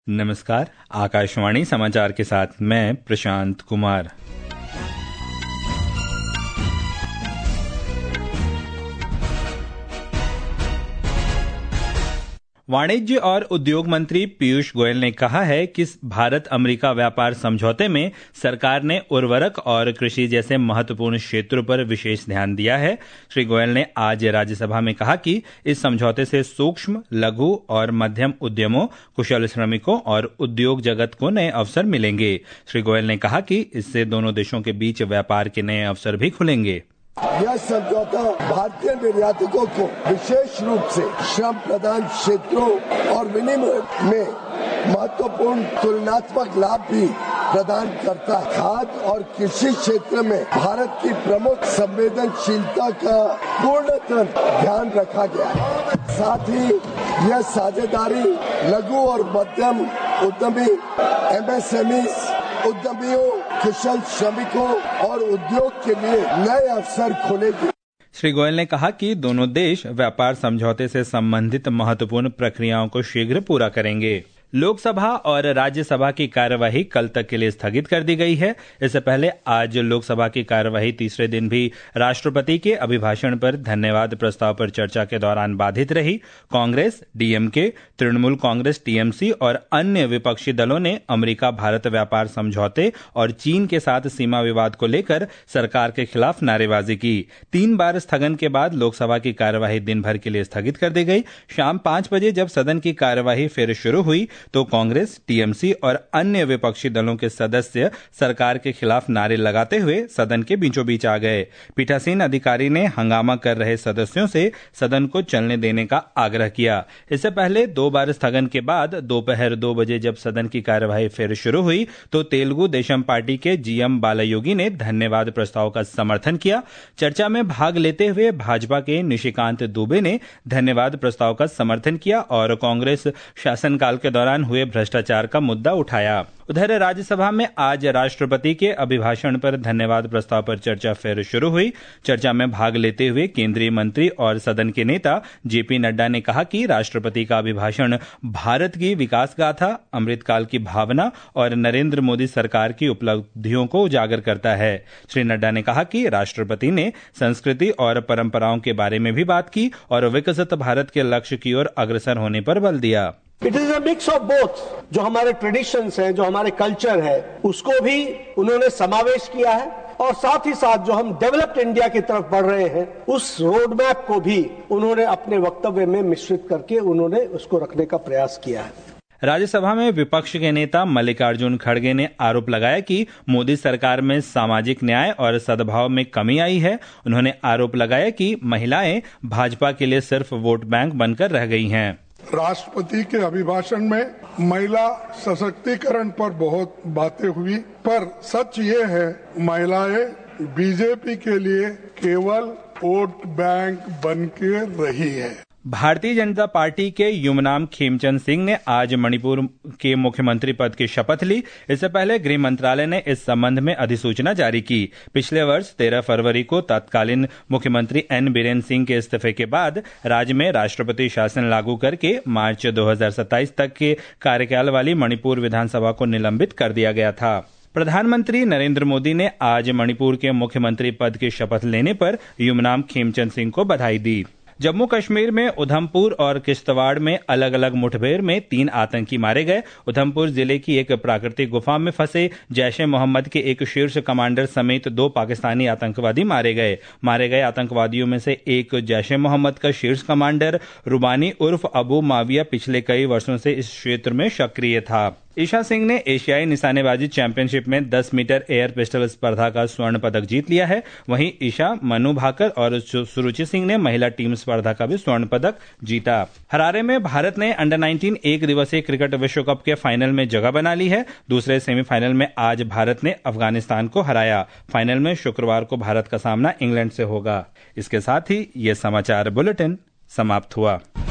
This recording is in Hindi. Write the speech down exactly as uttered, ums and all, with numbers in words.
नमस्कार, आकाशवाणी समाचार के साथ मैं प्रशांत कुमार। वाणिज्य और उद्योग मंत्री पीयूष गोयल ने कहा है कि भारत अमेरिका व्यापार समझौते में सरकार ने उर्वरक और कृषि जैसे महत्वपूर्ण क्षेत्रों पर विशेष ध्यान दिया है। श्री गोयल ने आज राज्यसभा में कहा कि इस समझौते से सूक्ष्म, लघु और मध्यम उद्यमों, कुशल श्रमिकों और उद्योग जगत को नए अवसर मिलेंगे। श्री गोयल ने कहा कि इससे दोनों देशों के बीच व्यापार के नए अवसर भी खुलेंगे। यह समझौता भारतीय निर्यातकों को विशेष रूप से श्रम प्रधान क्षेत्रों और विनिमय में महत्वपूर्ण तुलनात्मक लाभ भी प्रदान करता है। खाद्य और कृषि क्षेत्र में भारत की प्रमुख संवेदनशीलता का पूर्णतः ध्यान रखा गया है। साथ ही यह साझेदारी लघु और मध्यम उद्यमी, एमएसएमई उद्यमियों, कुशल श्रमिकों और उद्योग के लिए नए अवसर खोलेगी। श्री गोयल ने कहा कि दोनों देश व्यापार समझौते से संबंधित महत्वपूर्ण प्रक्रियाओं को शीघ्र पूरा करेंगे। लोकसभा और राज्यसभा की कार्यवाही कल तक के लिए स्थगित कर दी गई है। इससे पहले आज लोकसभा की कार्यवाही तीसरे दिन भी राष्ट्रपति के अभिभाषण पर धन्यवाद प्रस्ताव पर चर्चा के दौरान बाधित रही। कांग्रेस, डीएमके, तृणमूल कांग्रेस, टीएमसी और अन्य विपक्षी दलों ने अमेरिका भारत व्यापार समझौते और चीन के साथ सीमा विवाद को लेकर सरकार के खिलाफ नारेबाजी की। तीन बार स्थगन के बाद लोकसभा की कार्यवाही दिन भर के लिए स्थगित कर दी गई। शाम पांच बजे जब सदन की कार्यवाही फिर शुरू हुई तो कांग्रेस, टीएमसी और अन्य विपक्षी दलों के सदस्य सरकार के खिलाफ नारे लगाते हुए सदन के बीचों बीच आ गए। पीठासीन अधिकारी ने हंगामा कर रहे सदस्यों से सदन को चलने देने का आग्रह किया। इससे पहले दो बार स्थगन के बाद दोपहर दो बजे जब सदन की कार्यवाही फिर शुरू हुई तो तेलुगु देशम पार्टी के जीएम बालायोगी ने धन्यवाद प्रस्ताव का समर्थन किया। चर्चा में भाग लेते हुए भाजपा के निशिकांत दुबे ने धन्यवाद प्रस्ताव का समर्थन किया और कांग्रेस शासनकाल के दौरान हुए भ्रष्टाचार का मुद्दा उठाया। उधर राज्यसभा में आज राष्ट्रपति के अभिभाषण पर धन्यवाद प्रस्ताव पर चर्चा फिर शुरू हुई। चर्चा में भाग लेते हुए केंद्रीय मंत्री और सदन के नेता जेपी नड्डा ने कहा कि राष्ट्रपति का अभिभाषण भारत की विकास गाथा, अमृतकाल की भावना और नरेंद्र मोदी सरकार की उपलब्धियों को उजागर करता है। श्री नड्डा ने कहा कि राष्ट्रपति ने संस्कृति और परंपराओं के बारे में भी बात की और विकसित भारत के लक्ष्य की ओर अग्रसर होने पर बल दिया। It is a mix of both. जो हमारे ट्रेडिशंस हैं, जो हमारे कल्चर है, उसको भी उन्होंने समावेश किया है और साथ ही साथ जो हम डेवलप्ड इंडिया की तरफ बढ़ रहे हैं उस रोड मैप को भी उन्होंने अपने वक्तव्य में मिश्रित करके उन्होंने उसको रखने का प्रयास किया है। राज्यसभा में विपक्ष के नेता मल्लिकार्जुन खड़गे ने आरोप लगाया कि मोदी सरकार में सामाजिक न्याय और सद्भाव में कमी आई है। उन्होंने आरोप लगाया कि महिलाएं भाजपा के लिए सिर्फ वोट बैंक बनकर रह गई हैं। राष्ट्रपति के अभिभाषण में महिला सशक्तिकरण पर बहुत बातें हुई, पर सच ये है महिलाएं बीजेपी के लिए केवल वोट बैंक बन के रही है। भारतीय जनता पार्टी के युमनाम खेमचंद सिंह ने आज मणिपुर के मुख्यमंत्री पद की शपथ ली। इससे पहले गृह मंत्रालय ने इस संबंध में अधिसूचना जारी की। पिछले वर्ष तेरह फरवरी को तत्कालीन मुख्यमंत्री एन बीरेन सिंह के इस्तीफे के बाद राज्य में राष्ट्रपति शासन लागू करके मार्च दो हज़ार सत्ताईस तक के कार्यकाल वाली मणिपुर विधानसभा को निलंबित कर दिया गया था। प्रधानमंत्री नरेंद्र मोदी ने आज मणिपुर के मुख्यमंत्री पद की शपथ लेने पर युमनाम खेमचंद सिंह को बधाई दी। जम्मू कश्मीर में उधमपुर और किश्तवाड़ में अलग अलग मुठभेड़ में तीन आतंकी मारे गए। उधमपुर जिले की एक प्राकृतिक गुफा में फंसे जैश ए मोहम्मद के एक शीर्ष कमांडर समेत दो पाकिस्तानी आतंकवादी मारे गए। मारे गए आतंकवादियों में से एक जैश ए मोहम्मद का शीर्ष कमांडर रुबानी उर्फ अबू माविया पिछले कई वर्षों से इस क्षेत्र में सक्रिय था। ईशा सिंह ने एशियाई निशानेबाजी चैंपियनशिप में दस मीटर एयर पिस्टल स्पर्धा का स्वर्ण पदक जीत लिया है। वहीं ईशा, मनु भाकर और सुरुचि सिंह ने महिला टीम स्पर्धा का भी स्वर्ण पदक जीता। हरारे में भारत ने अंडर नाइनटीन एक दिवसीय क्रिकेट विश्व कप के फाइनल में जगह बना ली है। दूसरे सेमीफाइनल में आज भारत ने अफगानिस्तान को हराया। फाइनल में शुक्रवार को भारत का सामना इंग्लैंड से होगा। इसके साथ ही ये समाचार बुलेटिन समाप्त हुआ।